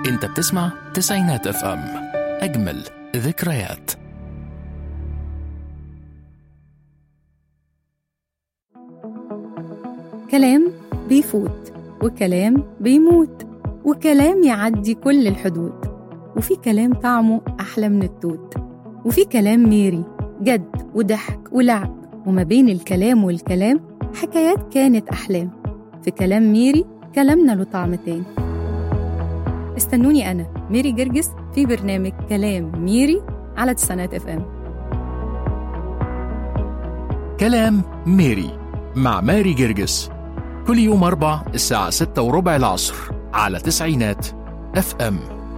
انت بتسمع تسعينات اف ام، اجمل ذكريات. كلام بيفوت وكلام بيموت وكلام يعدي كل الحدود، وفي كلام طعمه أحلى من التوت، وفي كلام ميري جد وضحك ولعب، وما بين الكلام والكلام حكايات كانت أحلام. في كلام ميري كلامنا له طعم تاني. استنوني أنا ميري جرجس في برنامج كلام ميري على تسعينات اف ام. كلام ميري مع ماري جرجس، كل يوم 4 الساعة 6:15 العصر على تسعينات اف ام.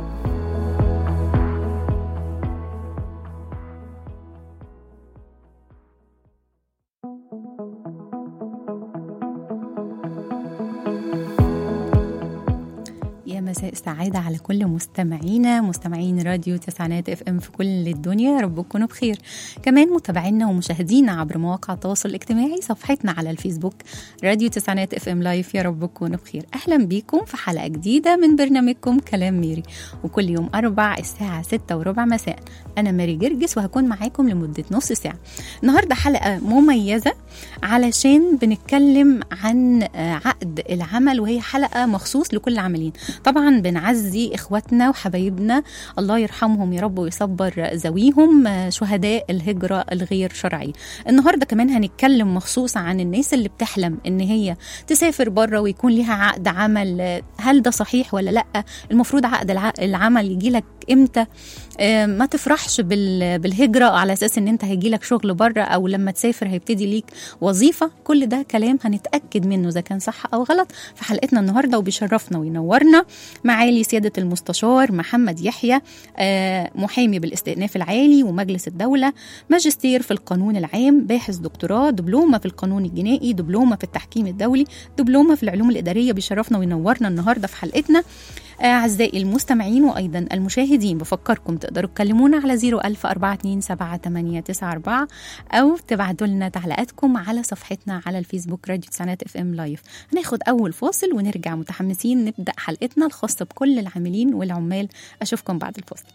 يا مساء السعادة على كل مستمعين راديو تسعينات اف ام في كل الدنيا، يا رب تكونوا بخير. كمان متابعينا ومشاهدينا عبر مواقع التواصل الاجتماعي، صفحتنا على الفيسبوك راديو تسعينات اف ام لايف، يا رب تكونوا بخير. اهلا بيكم في حلقة جديدة من برنامجكم كلام ميري، وكل يوم 4 الساعة 6:15 مساء. انا ماري جرجس وهكون معاكم لمدة نص ساعة. النهاردة حلقة مميزة علشان بنتكلم عن عقد العمل، وهي حلقة مخصوص لكل العاملين. طبعا بنعزي إخواتنا وحبايبنا، الله يرحمهم يا رب ويصبر ذويهم، شهداء الهجرة الغير شرعية. النهاردة كمان هنتكلم مخصوص عن الناس اللي بتحلم إن هي تسافر بره ويكون لها عقد عمل. هل ده صحيح ولا لأ؟ المفروض عقد العمل يجيلك إمتى؟ ما تفرحش بالهجرة على أساس إن أنت هيجيلك شغل بره، أو لما تسافر هيبتدي ليك وظيفة. كل ده كلام هنتأكد منه إذا كان صح أو غلط في حلقتنا النهاردة، وبيشرفنا وينورنا معالي سيادة المستشار محمد يحيى، محامي بالاستئناف العالي ومجلس الدولة، ماجستير في القانون العام، باحث دكتوراه، دبلومة في القانون الجنائي، دبلومة في التحكيم الدولي، دبلومة في العلوم الإدارية. بيشرفنا وينورنا النهاردة في حلقتنا. أعزائي المستمعين وأيضا المشاهدين، بفكركم تقدروا تكلمونا على 01042788994 أو تبعتوا لنا تعليقاتكم على صفحتنا على الفيسبوك راديو تسعينات اف ام لايف. هناخد أول فاصل ونرجع متحمسين نبدأ حلقتنا الخاصة بكل العاملين والعمال. أشوفكم بعد الفاصل.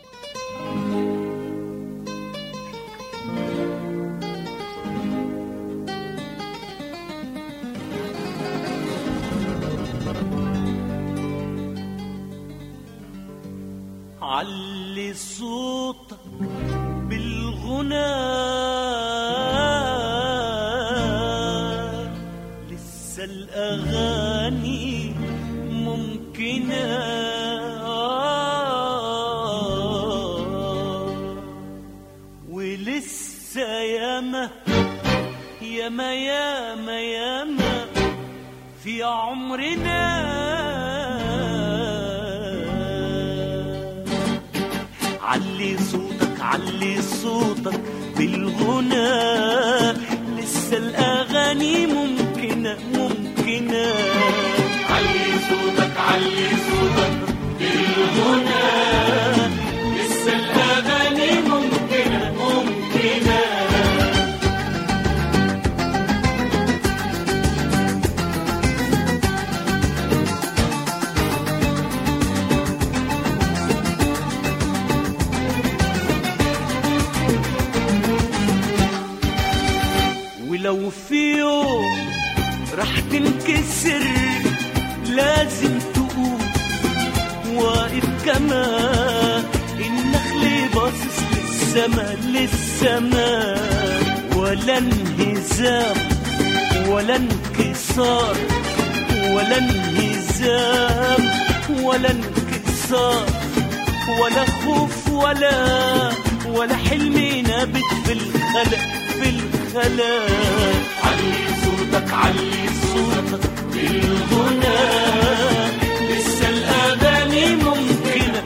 علي صوتك بالغنى، لسه الأغاني ممكنة، ولسه ياما ياما ياما ياما في عمرنا. علي صوتك بالغنى، لسه الأغاني ممكنة. علي صوتك بالغنى، لسه الأغاني ممكنة. ولو في يوم رح تنكسر لازم تقوم، واقف كما النخل باصص للسماء، ولا انهزام ولا انكسار، ولا انهزام ولا انكسار، ولا خوف ولا حلم نابت في الخلق. علي صوتك بالغنى، لسه الأغاني ممكنة.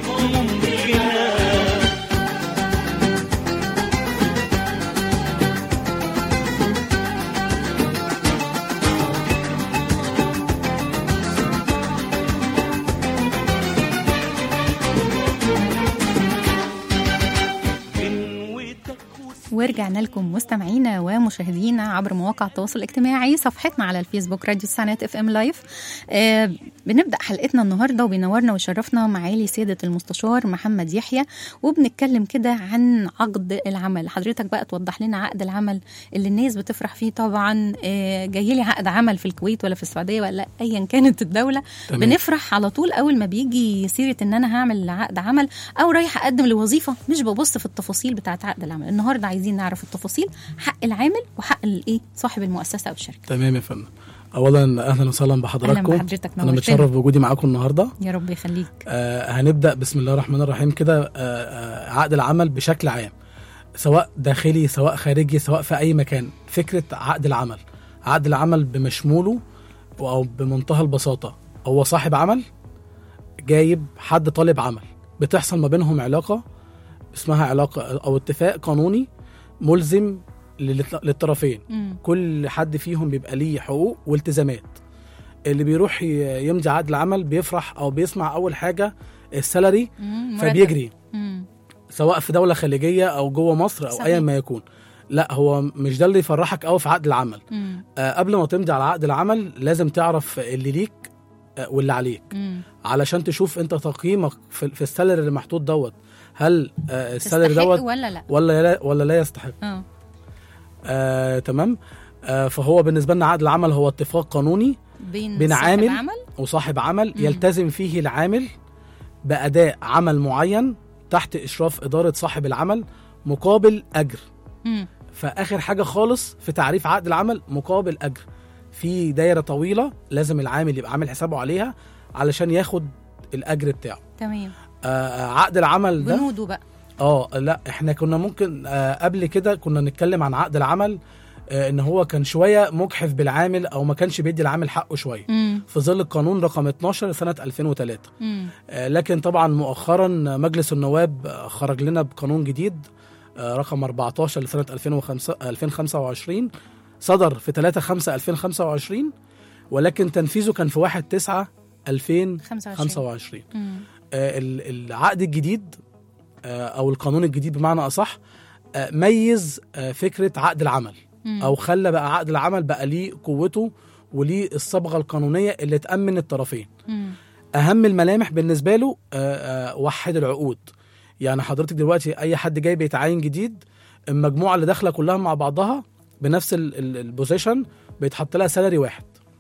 ورجعنا لكم مستمعينا ومشاهدينا عبر مواقع التواصل الاجتماعي، صفحتنا على الفيسبوك راديو تسعينات اف ام لايف. بنبدأ حلقتنا النهاردة وبينورنا ويشرفنا معالي سيادة المستشار محمد يحيى، وبنتكلم كده عن عقد العمل. حضرتك بقى توضح لنا عقد العمل اللي الناس بتفرح فيه. طبعا جاي لي عقد عمل في الكويت ولا في السعودية ولا ايا كانت الدولة، بنفرح على طول اول ما بيجي سيرة ان انا هعمل عقد عمل او رايح اقدم لوظيفة، مش ببص في التفاصيل بتاعت عقد العمل. النهارده عايزين نعرف التفاصيل، حق العامل وحق الايه صاحب المؤسسة او الشركة. تمام يا فندم. اولا اهلا وسهلا بحضراتكم. انا متشرف بوجودي معاكم النهارده. يا رب يخليك. هنبدا بسم الله الرحمن الرحيم كده. عقد العمل بشكل عام، سواء داخلي سواء خارجي سواء في اي مكان. فكره عقد العمل بمشموله او بمنتهى البساطه، هو صاحب عمل جايب حد طالب عمل، بتحصل ما بينهم علاقه اسمها علاقه او اتفاق قانوني ملزم للطرفين. كل حد فيهم بيبقى ليه حقوق والتزامات. اللي بيروح يمضي عقد العمل بيفرح او بيسمع اول حاجه السالري، فبيجري سواء في دوله خليجيه او جوه مصر او ايا ما يكون. لا، هو مش ده اللي يفرحك قوي في عقد العمل. قبل ما تمضي على عقد العمل لازم تعرف اللي ليك واللي عليك، علشان تشوف انت تقييمك في السالري اللي محطوط دوت، هل السالري دوت ولا لا يستحق. تمام. فهو بالنسبه لنا عقد العمل هو اتفاق قانوني بين عامل وصاحب عمل. يلتزم فيه العامل بأداء عمل معين تحت إشراف إدارة صاحب العمل مقابل أجر. فآخر حاجة خالص في تعريف عقد العمل مقابل أجر، في دايرة طويلة لازم العامل يبقى عامل حسابه عليها علشان ياخد الأجر بتاعه. تمام. عقد العمل ده بنوده بقى. لا، احنا كنا ممكن قبل كده كنا نتكلم عن عقد العمل ان هو كان شويه مجحف بالعامل او ما كانش بيدي العامل حقه شويه في ظل القانون رقم 12 سنه 2003. لكن طبعا مؤخرا مجلس النواب خرج لنا بقانون جديد رقم 14 لسنه 2025 صدر في 3/5/2025، ولكن تنفيذه كان في 1/9/2025. العقد الجديد او القانون الجديد بمعنى اصح ميز فكره عقد العمل، او خلى بقى عقد العمل بقى ليه قوته وليه الصبغه القانونيه اللي تامن الطرفين. اهم الملامح بالنسبه له وحد العقود. يعني حضرتك دلوقتي اي حد جاي بيتعين جديد، المجموعه اللي داخله كلها مع بعضها بنفس البوزيشن بيتحط لها سالري واحد.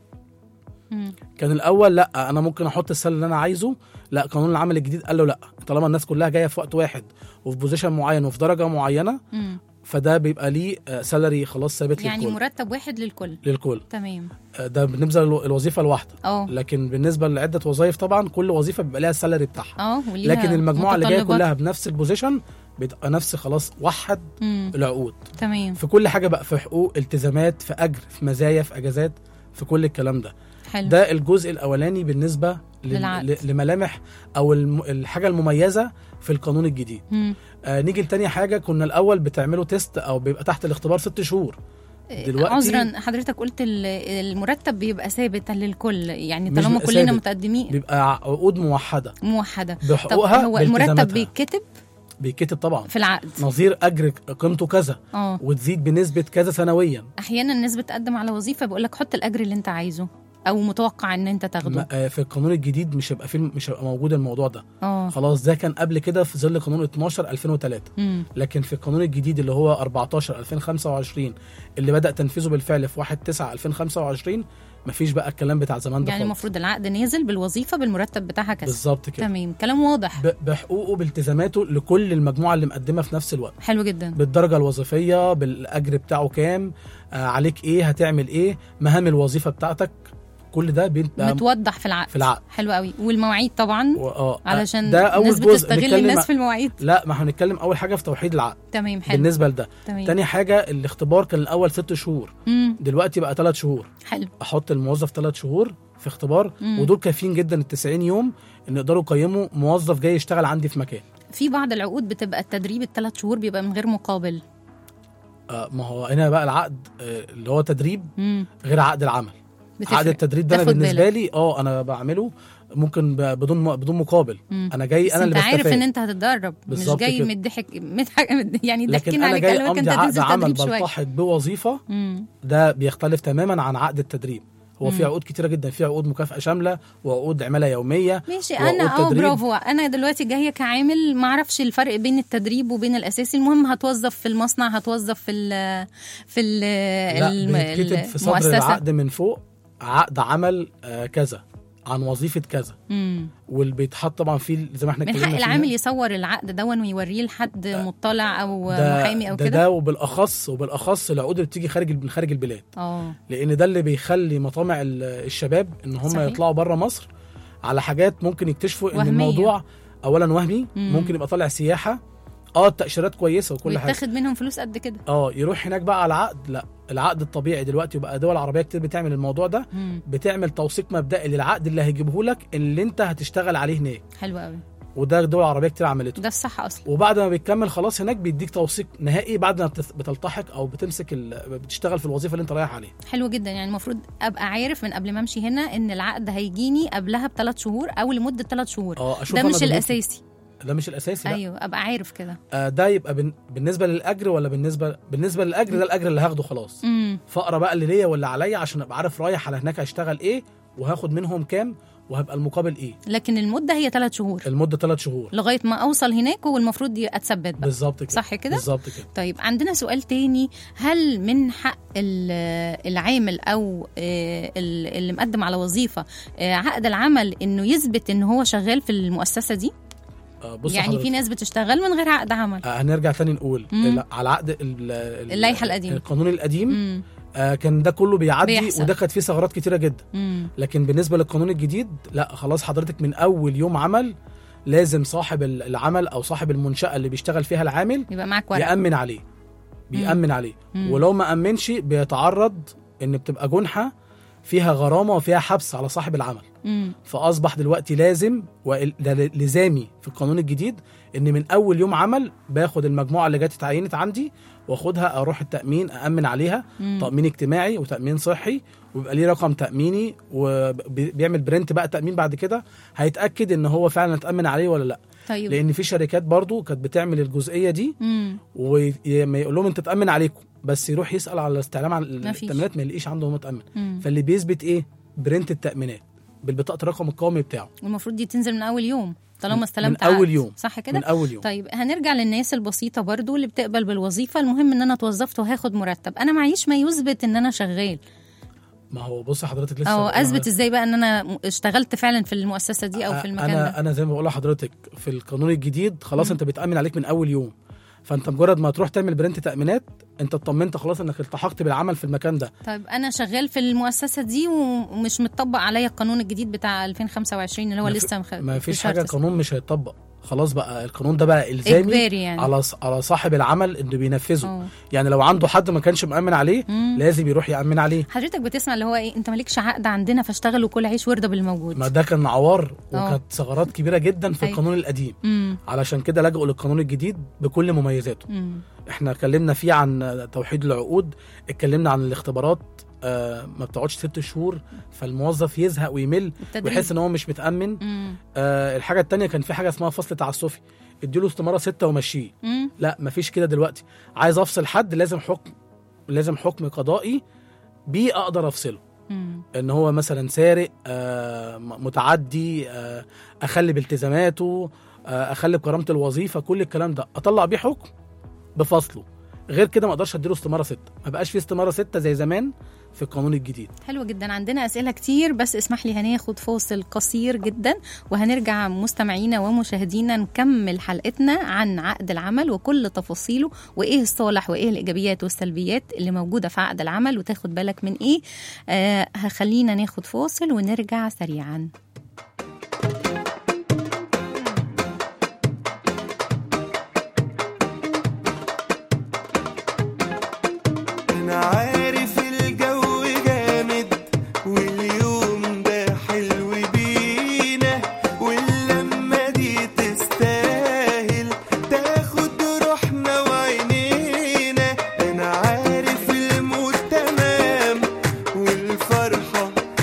كان الاول لا، انا ممكن احط السالري اللي انا عايزه. لا، قانون العمل الجديد قال له لا، طالما الناس كلها جايه في وقت واحد وفي بوزيشن معين وفي درجه معينه، فده بيبقى ليه سالري خلاص ثابت للكل، يعني مرتب واحد للكل. تمام. ده بالنسبه للوظيفه الواحده. لكن بالنسبه لعده وظائف طبعا كل وظيفه بيبقى لها السالري بتاعها. لكن المجموعه اللي جايه كلها بنفس البوزيشن بيبقى نفس خلاص وحد العقود. تمام. في كل حاجه بقى، في حقوق، التزامات، في اجر، في مزايا، في اجازات، في كل الكلام ده. حلو. ده الجزء الاولاني بالنسبه لملامح او الحاجه المميزه في القانون الجديد. نيجي لتاني حاجه. كنا الاول بتعملوا تيست او بيبقى تحت الاختبار 6 شهور. دلوقتي عذرا حضرتك قلت المرتب بيبقى ثابت للكل، يعني طالما كلنا متقدمين بيبقى عقود موحده بحقوقها. هو المرتب بيتكتب طبعا في العقد، نظير اجر قيمته كذا وتزيد بنسبه كذا سنويا. احيانا الناس بتقدم على وظيفه بيقول لك حط الاجر اللي انت عايزه او متوقع ان انت تاخده. في القانون الجديد مش هيبقى موجود الموضوع ده. خلاص، ده كان قبل كده في ظل قانون 12 2003. لكن في القانون الجديد اللي هو 14 2025 اللي بدأ تنفيذه بالفعل في 1/9/2025 مفيش بقى الكلام بتاع زمان ده. يعني المفروض العقد نازل بالوظيفه بالمرتب بتاعها كذا بالظبط كده. تمام، كلام واضح. بحقوقه بالتزاماته لكل المجموعه اللي مقدمه في نفس الوقت. حلو جدا. بالدرجه الوظيفيه، بالاجر بتاعه كام، عليك ايه، هتعمل ايه، مهام الوظيفه بتاعتك، كل ده متوضح في العقد. حلو قوي. والمواعيد طبعا علشان ده الناس بتستغل الناس في المواعيد. لا، ما هنتكلم اول حاجه في توحيد العقد. تمام. حلو. بالنسبه لده. تاني حاجه الاختبار كان الاول 6 شهور. دلوقتي بقى 3 شهور. حلو. احط الموظف 3 شهور في اختبار، ودول كافيين جدا ال90 يوم ان يقدروا يقيموا موظف جاي يشتغل عندي في مكان. في بعض العقود بتبقى التدريب ال3 شهور بيبقى من غير مقابل. ما هو هنا بقى العقد اللي هو تدريب غير عقد العمل. عقد التدريب ده انا بالنسبه لي انا بعمله ممكن بدون مقابل. انا جاي انا اللي بستفاد. انت عارف ان انت هتتدرب، مش جاي مدحك يعني ضحكين عليك قال لك انت هتنزل تدريب شويه. بلتحق بوظيفه ده بيختلف تماما عن عقد التدريب. هو في عقود كتيره جدا، في عقود مكافاه شامله وعقود عماله يوميه. ماشي، انا برافو. انا دلوقتي جايه كعامل ما اعرفش الفرق بين التدريب وبين الاساسي. المهم هتوظف في المصنع، هتوظف في المؤسسه. في صدر العقد من فوق عقد عمل كذا عن وظيفه كذا، واللي بيتحط طبعا فيه زي ما احنا اتكلمنا. من حق العامل يصور العقد ده ويوريه لحد مطلع او محامي او كده. ده وبالاخص العقود اللي بتيجي من خارج البلاد. لان ده اللي بيخلي مطامع الشباب ان هم يطلعوا بره مصر على حاجات ممكن يكتشفوا ان الموضوع اولا وهمي. ممكن يبقى طالع سياحه، التأشيرات كويسه وكل حاجه، ويتاخد منهم فلوس قد كده. يروح هناك بقى على عقد. لا، العقد الطبيعي دلوقتي وبقى دول عربيه كتير بتعمل الموضوع ده. بتعمل توثيق مبدئي للعقد اللي هيجيبه لك اللي انت هتشتغل عليه هناك. حلو قوي. وده دول عربيه كتير عملته، ده الصح اصلا. وبعد ما بيكمل خلاص هناك بيديك توثيق نهائي بعد ما بتلتحق او بتمسك بتشتغل في الوظيفه اللي انت رايح عليها. حلو جدا. يعني المفروض ابقى عارف من قبل ما امشي هنا ان العقد هيجيني قبلها ب3 شهور او لمده 3 شهور. ده مش الاساسي. ده مش الاساسي. لا. ايوه، ابقى عارف كده. ده يبقى بالنسبه للاجر، ولا بالنسبه للاجر ده الاجر اللي هاخده خلاص. فقره بقى اللي ليا ولا عليا عشان ابقى عارف رايح على هناك هشتغل ايه وهاخد منهم كام وهبقى المقابل ايه. لكن المده هي 3 شهور. المده 3 شهور لغايه ما اوصل هناك، والمفروض اتثبت بقى. بالظبط كده. صح كده. بالظبط كده. طيب عندنا سؤال تاني. هل من حق العامل او اللي مقدم على وظيفه عقد العمل انه يثبت ان هو شغال في المؤسسه دي؟ يعني حضرتك. في ناس بتشتغل من غير عقد عمل. هنرجع تاني نقول على عقد اللائحه القديمه، القانون القديم. كان ده كله بيعدي وده كانت فيه ثغرات كتيره جدا. لكن بالنسبه للقانون الجديد لا، خلاص حضرتك من اول يوم عمل لازم صاحب العمل او صاحب المنشاه اللي بيشتغل فيها العامل يبقى معاك ورق يأمن عليه. بيأمن عليه. ولو ما أمنش بيتعرض ان بتبقى جنحه فيها غرامه وفيها حبس على صاحب العمل. فاصبح دلوقتي لازم لزامي في القانون الجديد ان من اول يوم عمل باخد المجموعه اللي جت اتعينت عندي واخدها اروح التامين أأمن عليها. تامين اجتماعي وتامين صحي، ويبقى ليه رقم تاميني وبيعمل برنت بقى تامين. بعد كده هيتاكد ان هو فعلا اتامن عليه ولا لا. طيب. لان في شركات برضو كانت بتعمل الجزئيه دي وما يقول لهم انت تامن عليكم، بس يروح يسال على الاستعلام عن التامينات ما يلاقيش عنده متامن. فاللي بيثبت ايه؟ برنت التامينات بالبطاقه الرقم القومي بتاعه. والمفروض دي تنزل من اول يوم طالما استلمت من اول يوم. صح كده؟ من اول يوم. طيب هنرجع للناس البسيطه برضو اللي بتقبل بالوظيفه. المهم ان انا اتوظفت وهاخد مرتب. انا معيش ما يثبت ان انا شغال. ما هو بص حضرتك لسه اثبت ازاي بقى ان انا اشتغلت فعلا في المؤسسه دي او في المكان ده؟ انا زي ما بقول لحضرتك في القانون الجديد خلاص انت بتأمن عليك من اول يوم. فانت مجرد ما تروح تعمل برنت تأمينات انت اطمنت خلاص انك التحقت بالعمل في المكان ده. طيب انا شغال في المؤسسه دي ومش متطبق عليا القانون الجديد بتاع 2025 اللي هو لسه ما فيش حاجه قانون مش هيتطبق. خلاص بقى القانون ده بقى الزامي يعني. على صاحب العمل انه بينفذه. يعني لو عنده حد ما كانش مأمن عليه لازم يروح يأمن عليه. حضرتك بتسمع اللي هو ايه؟ انت مالكش عقد عندنا فاشتغل وكل عيش وارضى بالموجود. ما ده كان عوار وكانت ثغرات كبيره جدا في القانون القديم. علشان كده لجأوا للقانون الجديد بكل مميزاته. احنا اتكلمنا فيه عن توحيد العقود، اتكلمنا عن الاختبارات ما بتقعدش 6 شهور فالموظف يزهق ويمل ويحس ان هو مش متأمن. الحاجه التانية كان في حاجه اسمها فصل تعسفي، اديله استماره 6 ومشيه. لا مفيش كده دلوقتي. عايز افصل حد لازم حكم قضائي بيه اقدر افصله. ان هو مثلا سارق، متعدي، اخلي بالتزاماته، اخلي بكرامه الوظيفه، كل الكلام ده اطلع بيه حكم بفصله. غير كده ما اقدرش اديله استماره 6. ما بقاش في استماره 6 زي زمان في القانون الجديد. حلو جدا. عندنا اسئله كتير بس اسمح لي هناخد فاصل قصير جدا وهنرجع مستمعينا ومشاهدينا نكمل حلقتنا عن عقد العمل وكل تفاصيله وايه الصالح وايه الايجابيات والسلبيات اللي موجوده في عقد العمل وتاخد بالك من ايه. خلينا ناخد فاصل ونرجع سريعا. عارف الجو جامد واليوم ده حلو بينا واللمة دي تستاهل تاخد روحنا وعينينا. انا عارف الموت تمام والفرحة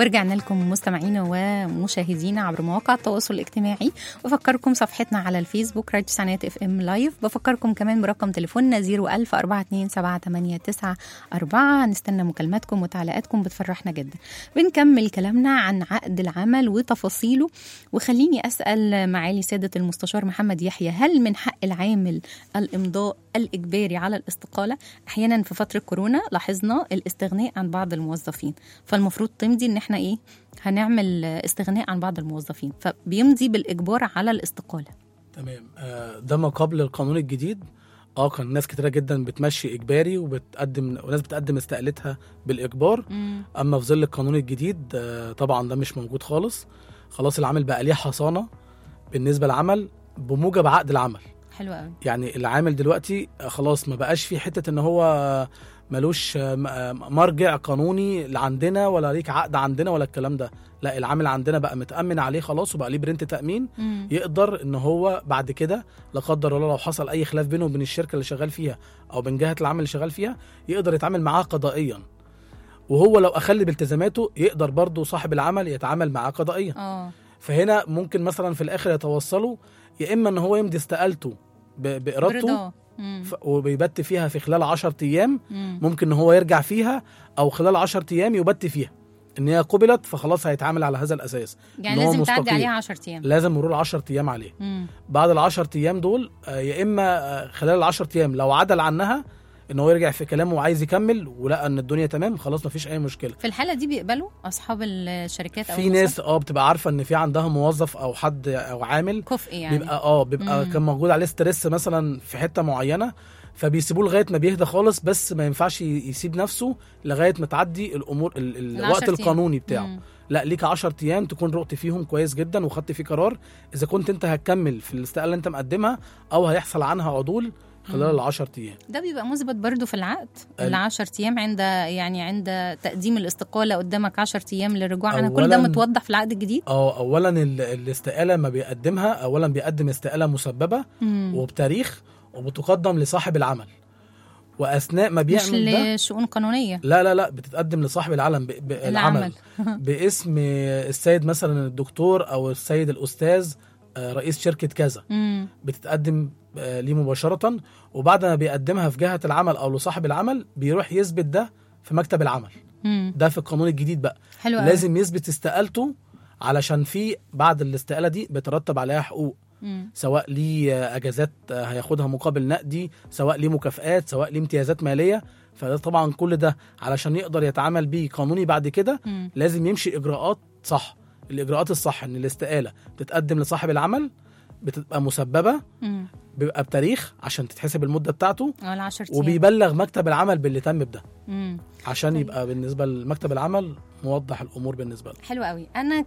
ورجعنا لكم مستمعينا ومشاهدينا عبر مواقع التواصل الاجتماعي. بفكركم صفحتنا على الفيسبوك راديو تسعينات اف ام لايف. بفكركم كمان برقم تليفوننا 010427894. هنستنى مكالماتكم وتعليقاتكم بتفرحنا جدا. بنكمل كلامنا عن عقد العمل وتفاصيله، وخليني أسأل معالي سيادة المستشار محمد يحيى، هل من حق العامل الإمضاء الإجباري على الاستقالة؟ أحيانا في فترة كورونا لاحظنا الاستغناء عن بعض الموظفين، فالمفروض تمضي إن احنا هنعمل استغناء عن بعض الموظفين، فبيمضي بالإجبار على الاستقالة. تمام. ده ما قبل القانون الجديد. كان ناس كتيرة جدا بتمشي إجباري وناس بتقدم استقالتها بالإجبار. أما في ظل القانون الجديد طبعا ده مش موجود خالص. خلاص العامل بقى ليه حصانة بالنسبة للعمل بموجب عقد العمل. حلو قوي. يعني العامل دلوقتي خلاص ما بقاش في حتة ان هو ملوش مرجع قانوني عندنا ولا ليك عقد عندنا ولا الكلام ده. لا، العامل عندنا بقى متأمن عليه خلاص وبقى ليه برنت تأمين. يقدر ان هو بعد كده لا قدر الله لو حصل اي خلاف بينه وبين الشركة اللي شغال فيها او بين جهة العمل اللي شغال فيها، يقدر يتعامل معاها قضائيا. وهو لو أخل بالتزاماته يقدر برضو صاحب العمل يتعامل معاه قضائيا. فهنا ممكن مثلا في الآخر يتوصلوا يا إما ان هو يمضي استقالته بإرادته وبيبت فيها في خلال 10 أيام. ممكن ان هو يرجع فيها، او خلال 10 أيام يبت فيها ان هي قبلت، فخلاص هيتعامل على هذا الأساس. يعني لازم تعدي عليها 10 أيام، لازم مرور 10 أيام عليه. بعد 10 أيام دول يا اما خلال 10 أيام لو عدل عنها ان هو يرجع في كلامه وعايز يكمل ولقى ان الدنيا تمام، خلاص مفيش اي مشكله. في الحاله دي بيقبلوا اصحاب الشركات او في ناس بتبقى عارفه ان في عندها موظف او حد او عامل كفء، يعني بيبقى كان موجود عليه ستريس مثلا في حته معينه، فبيسيبوه لغايه ما بيهدى خالص. بس ما ينفعش يسيب نفسه لغايه ما تعدي الامور الوقت القانوني بتاعه. لا، ليك 10 أيام تكون رقت فيهم كويس جدا وخدت فيه قرار اذا كنت انت هتكمل في الاستقاله اللي انت مقدمها او هيحصل عنها عدول خلال 10 أيام. ده بيبقى مثبت برضو في العقد. 10 أيام عند تقديم الاستقالة قدامك 10 أيام للرجوع عنها. كل ده متوضح في العقد الجديد. اولا الاستقالة ما بيقدمها، اولا بيقدم استقالة مسببة وبتاريخ وبتقدم لصاحب العمل، واثناء ما بيعمل مش ده لشؤون قانونية. لا بتتقدم لصاحب العمل باسم السيد مثلا الدكتور او السيد الأستاذ رئيس شركة كذا. بتتقدم ليه مباشرة، وبعد ما بيقدمها في جهة العمل أو لصاحب العمل بيروح يثبت ده في مكتب العمل. ده في القانون الجديد بقى. لازم يثبت استقالته، علشان في بعد الاستقالة دي بترتب عليها حقوق، سواء ليه أجازات هياخدها مقابل نقدي، سواء ليه مكافآت، سواء ليه امتيازات مالية. فده طبعا كل ده علشان يقدر يتعامل بيه قانوني بعد كده لازم يمشي إجراءات صح. الإجراءات الصح إن الاستقالة بتتقدم لصاحب العمل، بتبقى مسببة، بيبقى بتاريخ عشان تتحسب المدة بتاعته، وبيبلغ مكتب العمل باللي تم بده عشان يبقى بالنسبة لمكتب العمل موضح الأمور بالنسبة له. حلو قوي. أنا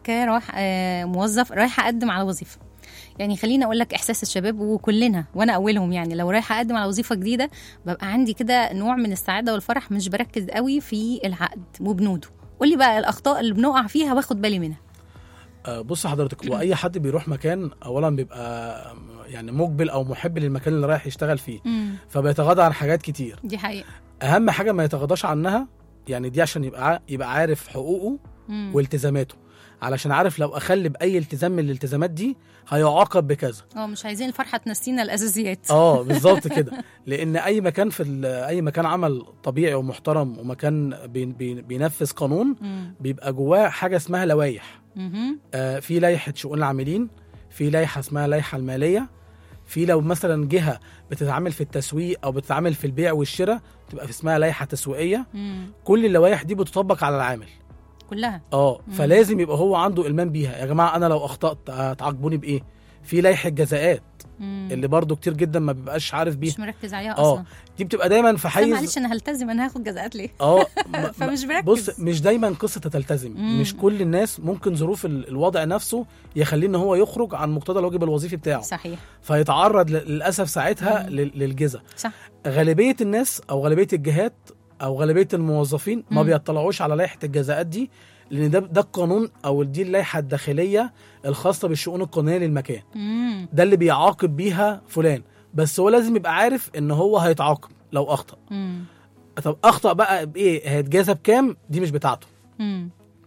موظف رايح أقدم على وظيفة، يعني خليني أقول لك إحساس الشباب وكلنا وأنا أولهم، يعني لو رايح أقدم على وظيفة جديدة ببقى عندي كده نوع من السعادة والفرح، مش بركز قوي في العقد وبنوده. قولي بقى الأخطاء اللي بنقع فيها واخد بالي منها. بص حضرتك، واي حد بيروح مكان اولا بيبقى يعني مقبل او محب للمكان اللي رايح يشتغل فيه، فبيتغاضى عن حاجات كتير. دي حقيقة. اهم حاجه ما يتغاضاش عنها، يعني دي عشان يبقى عارف حقوقه والتزاماته، علشان عارف لو اخل باي التزام من الالتزامات دي هيعاقب بكذا. مش عايزين الفرحه تنسينا الاساسيات. بالظبط كده. لان اي مكان اي مكان عمل طبيعي ومحترم ومكان بينفذ قانون بيبقى جواه حاجه اسمها لوائح. في لائحه شؤون العاملين، في لائحه اسمها لائحه الماليه، في لو مثلا جهه بتتعامل في التسويق او بتتعامل في البيع والشراء تبقى اسمها لائحه تسويقيه. كل اللوائح دي بتطبق على العامل كلها. فلازم يبقى هو عنده إلمام بيها. يا جماعه انا لو اخطأت هتعاقبوني بايه؟ في لائحه جزاءات اللي برضو كتير جدا ما بيبقاش عارف بيها، مش مركز عليها اصلا. دي بتبقى دايما في حيز معلش انا هلتزم، انا هاخد جزاءات ليه؟ فمش بركز. بص، مش دايما قصه تلتزم. مش كل الناس ممكن ظروف الوضع نفسه يخليه ان هو يخرج عن مقتضى الواجب الوظيفي بتاعه. صحيح. فيتعرض للاسف ساعتها للجزاء. صح. غالبيه الناس او غالبيه الجهات او غالبيه الموظفين ما بيطلعوش على لائحه الجزاءات دي، لان ده القانون او دي اللائحه الداخليه الخاصه بالشؤون القانونيه للمكان. ده اللي بيعاقب بيها فلان، بس هو لازم يبقى عارف ان هو هيتعاقب لو اخطأ. طب اخطأ بقى بايه؟ هيتجازى بكام؟ دي مش بتاعته.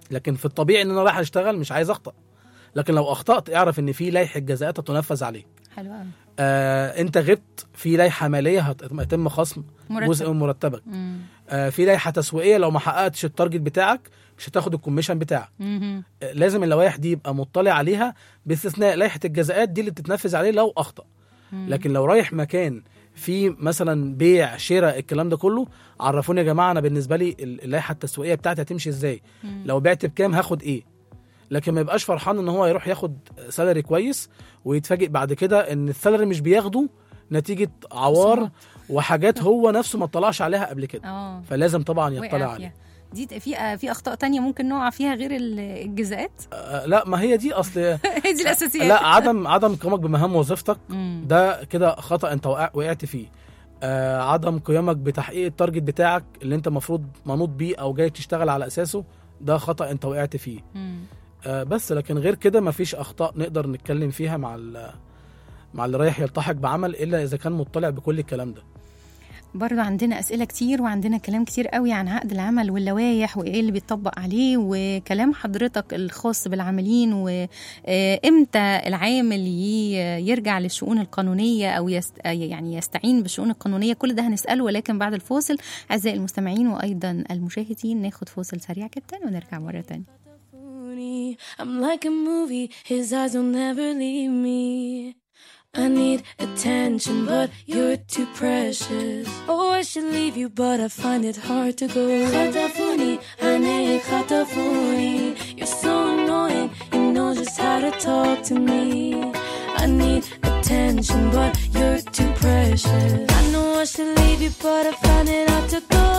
لكن في الطبيعي ان انا رايح اشتغل مش عايز اخطأ. لكن لو اخطأت اعرف ان في لائحه جزاءات تنفذ عليه. حلو قوي. انت غبت، في لائحه ماليه هيتم خصم جزء من مرتبك. في لائحه تسويقيه، لو ما حققتش التارجت بتاعك مش هتاخد الكوميشن بتاعك. لازم اللوائح دي يبقى مطلع عليها، باستثناء لائحه الجزاءات دي اللي بتتنفذ عليه لو اخطأ. لكن لو رايح مكان في مثلا بيع شراء الكلام ده كله، عرفوني يا جماعه انا بالنسبه لي اللائحه التسويقيه بتاعتي هتمشي ازاي، لو بعت بكام هاخد ايه. لكن ما يبقاش فرحان ان هو يروح ياخد سالري كويس ويتفاجئ بعد كده ان السالري مش بياخده نتيجه عوار وحاجات هو نفسه ما اطلعش عليها قبل كده. فلازم طبعا يطلع عليها. دي في اخطاء تانية ممكن نقع فيها غير الجزاءات؟ لا، ما هي دي اصل هي دي الاساسيات. لا، عدم قيامك بمهام وظيفتك ده كده خطأ انت وقعت فيه. عدم قيامك بتحقيق التارجت بتاعك اللي انت مفروض منوط بيه او جاي تشتغل على اساسه، ده خطأ انت وقعت فيه. بس لكن غير كده مفيش اخطاء نقدر نتكلم فيها مع اللي رايح يلتحق بعمل، الا اذا كان مطلع بكل الكلام ده. برضو عندنا أسئلة كتير وعندنا كلام كتير قوي عن عقد العمل واللوائح وإيه اللي بيتطبق عليه، وكلام حضرتك الخاص بالعاملين، وإمتى العامل يرجع للشؤون القانونية أو يعني يستعين بالشؤون القانونية. كل ده هنسأله، ولكن بعد الفاصل. أعزائي المستمعين وأيضا المشاهدين، ناخد فاصل سريع جدا ونرجع مرة تانية. I'm like a movie, his eyes will never leave me. I need attention, but you're too precious. Oh, I should leave you, but I find it hard to go. Khatafuni, ane khatafuni. You're so annoying, you know just how to talk to me. I need attention, but you're too precious. I know I should leave you, but I find it hard to go.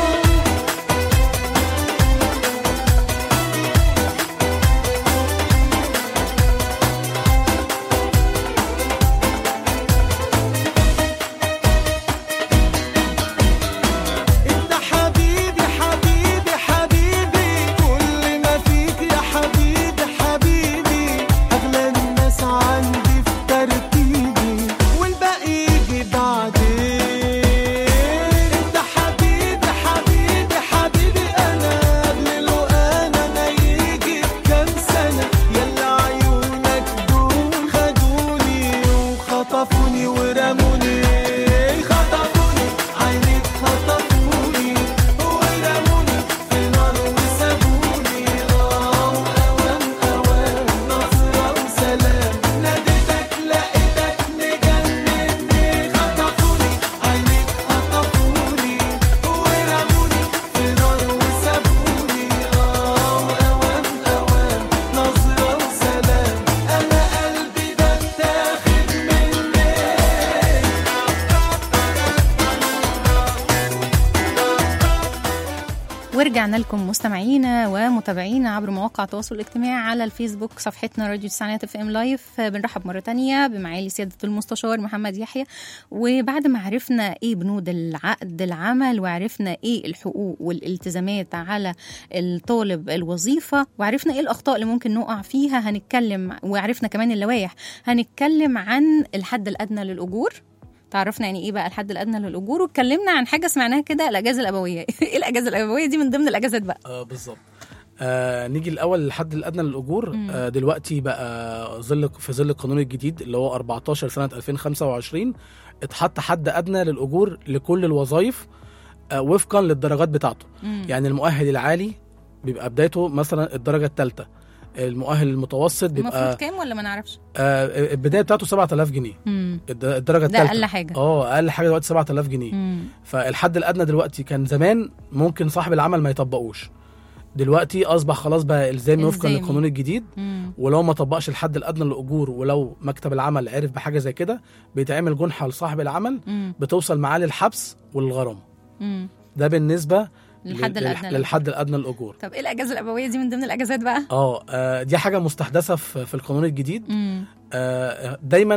ورجعنا لكم مستمعينا ومتابعينا عبر مواقع التواصل الاجتماعي على الفيسبوك، صفحتنا راديو تسعينات اف ام لايف. بنرحب مرة تانية بمعالي سيادة المستشار محمد يحيى. وبعد ما عرفنا ايه بنود العقد العمل، وعرفنا ايه الحقوق والالتزامات على الطالب الوظيفة، وعرفنا ايه الأخطاء اللي ممكن نقع فيها، هنتكلم، وعرفنا كمان اللوائح، هنتكلم عن الحد الأدنى للأجور. تعرفنا يعني ايه بقى الحد الادنى للاجور، واتكلمنا عن حاجه سمعناها كده الاجازه الابويه. ايه الاجازه الابويه دي من ضمن الاجازات بقى؟ بالظبط. نيجي الاول للحد الادنى للاجور. دلوقتي بقى في ظل القانون الجديد اللي هو 14 سنه 2025 اتحط حد ادنى للاجور لكل الوظائف وفقا للدرجات بتاعته. يعني المؤهل العالي بيبقى بدايته مثلا الدرجه الثالثه، المؤهل المتوسط بيبقى المفروض كام ولا ما نعرفش؟ البدايه بتاعته 7000 جنيه. الدرجه الثالثه ده اقل حاجه. اقل حاجه دلوقتي 7000 جنيه. فالحد الادنى دلوقتي كان زمان ممكن صاحب العمل ما يطبقوش، دلوقتي اصبح خلاص بقى الزامي وفقا للقانون الجديد. ولو ما طبقش الحد الادنى للاجور، ولو مكتب العمل عرف بحاجه زي كده، بيتعمل جنحه لصاحب العمل بتوصل معاه للحبس والغرامه. ده بالنسبه للحد الادنى للاجور. طب ايه الاجازه الابويه دي من ضمن الاجازات بقى؟ دي حاجه مستحدثه في القانون الجديد. دايما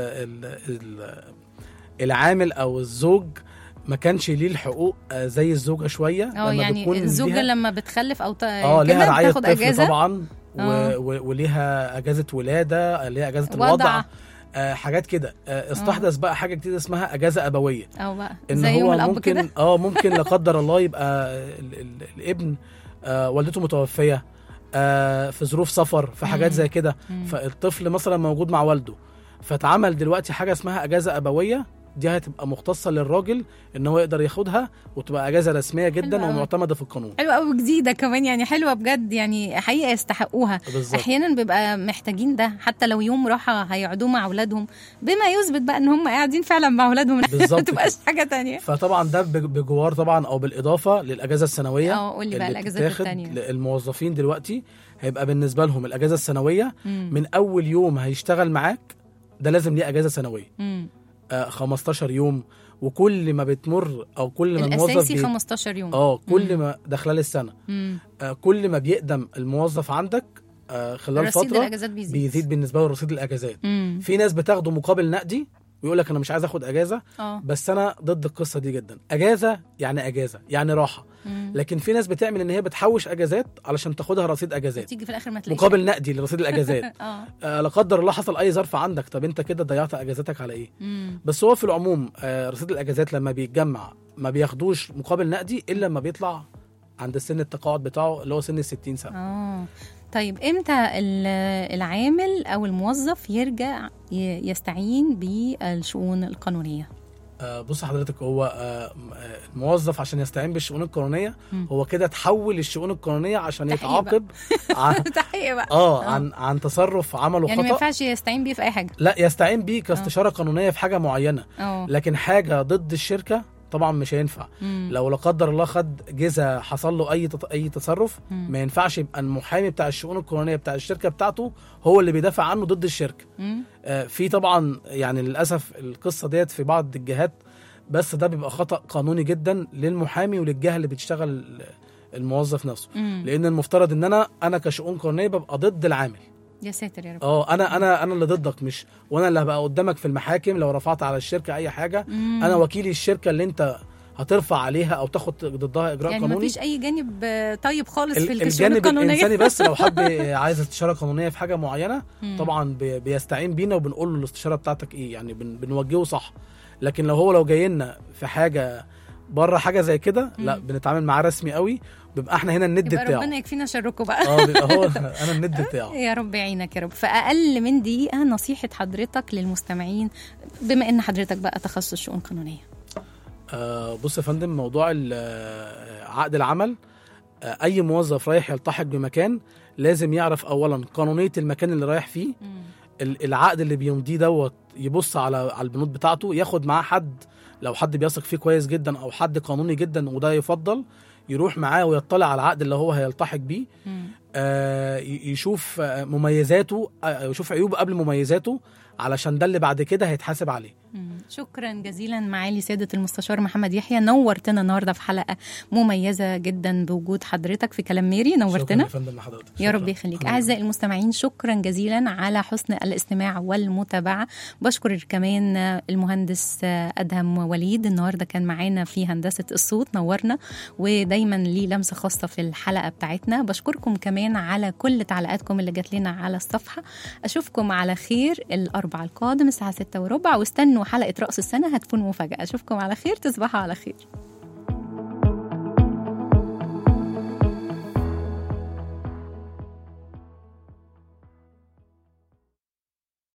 العامل او الزوج ما كانش ليه الحقوق زي الزوجه شويه. يعني الزوجه لما بتخلف او ليها رعايه طفل طبعا، وليها اجازه ولاده، ليها اجازه الوضع، حاجات كده. استحدث بقى حاجه جديده اسمها اجازه ابويه، بقى ان هو ممكن ممكن لا قدر الله يبقى الابن والدته متوفيه، في ظروف سفر، في حاجات زي كده. فالطفل مثلا موجود مع والده، فتعمل دلوقتي حاجه اسمها اجازه ابويه، دي هتبقى مختصه للراجل ان هو يقدر ياخدها، وتبقى اجازه رسميه جدا ومعتمده في القانون. حلوه قوي جديده كمان، يعني حلوه بجد، يعني حقيقه يستحقوها. بالزبط. احيانا بيبقى محتاجين ده، حتى لو يوم راحه هيقعدوا مع اولادهم بما يثبت بقى ان هم قاعدين فعلا مع اولادهم، ما تبقاش حاجه تانية. فطبعا ده بجوار طبعا او بالاضافه للاجازه السنويه. قول لي بقى الاجازات الثانيه. الموظفين دلوقتي هيبقى بالنسبه لهم الاجازه السنويه من اول يوم هيشتغل معاك ده لازم ليه اجازه سنويه 15 يوم، وكل ما بتمر او كل ما الموظف الاساسي 15 يوم كل ما ده خلال السنه كل ما بيقدم الموظف عندك خلال فتره بيزيد بالنسبه له رصيد الاجازات. في ناس بتاخده مقابل نقدي ويقول لك انا مش عايز اخد اجازه، بس انا ضد القصه دي جدا. اجازه يعني راحه، لكن في ناس بتعمل ان هي بتحوش اجازات علشان تاخدها رصيد اجازات، تيجي في الاخر ما تلاقيش مقابل نقدي لرصيد الاجازات. لا قدر الله حصل اي ظرف عندك، طب انت كده ضيعت اجازاتك على ايه؟ بس هو في العموم رصيد الاجازات لما بيتجمع ما بياخدوش مقابل نقدي الا لما بيطلع عند سن التقاعد بتاعه اللي هو سن 60 سنه. طيب امتى العامل او الموظف يرجع يستعين بالشؤون القانونيه؟ بص حضرتك، هو الموظف عشان يستعين بالشؤون القانونيه هو كده تحول الشؤون القانونيه عشان يتعاقب عن تصرف عمله يعني خطأ. ما ينفعش يستعين بيه في اي حاجه، لا يستعين بيه كاستشاره قانونيه في حاجه معينه. لكن حاجه ضد الشركه طبعا مش هينفع. لو لا قدر الله خد جزء حصل له اي تصرف ما ينفعش يبقى المحامي بتاع الشؤون القانونيه بتاع الشركه بتاعته هو اللي بيدافع عنه ضد الشركه. في طبعا يعني للاسف القصه ديت في بعض الجهات، بس ده بيبقى خطأ قانوني جدا للمحامي وللجهه اللي بتشتغل الموظف نفسه. لان المفترض ان انا كشؤون قانونيه ببقى ضد العامل. يا ساتر يا رب. انا اللي ضدك، مش وانا اللي هبقى قدامك في المحاكم لو رفعت على الشركه اي حاجه. انا وكيل الشركه اللي انت هترفع عليها او تاخد ضدها اجراء يعني قانوني. مفيش اي جانب طيب خالص في الجانب القانونيه الانساني بس. لو حد عايز استشاره قانونيه في حاجه معينه طبعا بيستعين بينا وبنقول له الاستشاره بتاعتك ايه، يعني بنوجهه صح. لكن لو جاي لنا في حاجه بره حاجه زي كده لا بنتعامل معاه رسمي قوي، بيبقى احنا هنا الند بتاعه. ربنا يكفينا شركم بقى. بيبقى هو انا الند بتاعه. يا رب يعينك يا رب. فاقل من دقيقه نصيحه حضرتك للمستمعين بما ان حضرتك بقى تخصص شؤون قانونيه. بص يا فندم، موضوع عقد العمل، اي موظف رايح يلتحق بمكان لازم يعرف اولا قانونيه المكان اللي رايح فيه. العقد اللي بيمضيه دوت يبص على البنود بتاعته، ياخد معاه حد لو حد بيثق فيه كويس جدا او حد قانوني جدا، وده يفضل يروح معاه ويطلع على العقد اللي هو هيلتحق بيه. يشوف مميزاته، يشوف عيوبه قبل مميزاته، علشان ده اللي بعد كده هيتحاسب عليه. شكرا جزيلا معالي سيادة المستشار محمد يحيى، نورتنا النهارده في حلقة مميزة جدا بوجود حضرتك في كلام ميري. نورتنا. شكرا يا حضرتك. يا رب يخليك. أعزائي المستمعين، شكرا جزيلا على حسن الاستماع والمتابعة. بشكر كمان المهندس أدهم وليد، النهارده كان معانا في هندسة الصوت، نورنا ودايما ليه لمسة خاصة في الحلقة بتاعتنا. بشكركم كمان على كل تعليقاتكم اللي جات لنا على الصفحة. أشوفكم على خير الأربعاء القادم الساعة 6:15، واستنوا حلقة رأس السنة هتكون مفاجأة. أشوفكم على خير، تصبحوا على خير.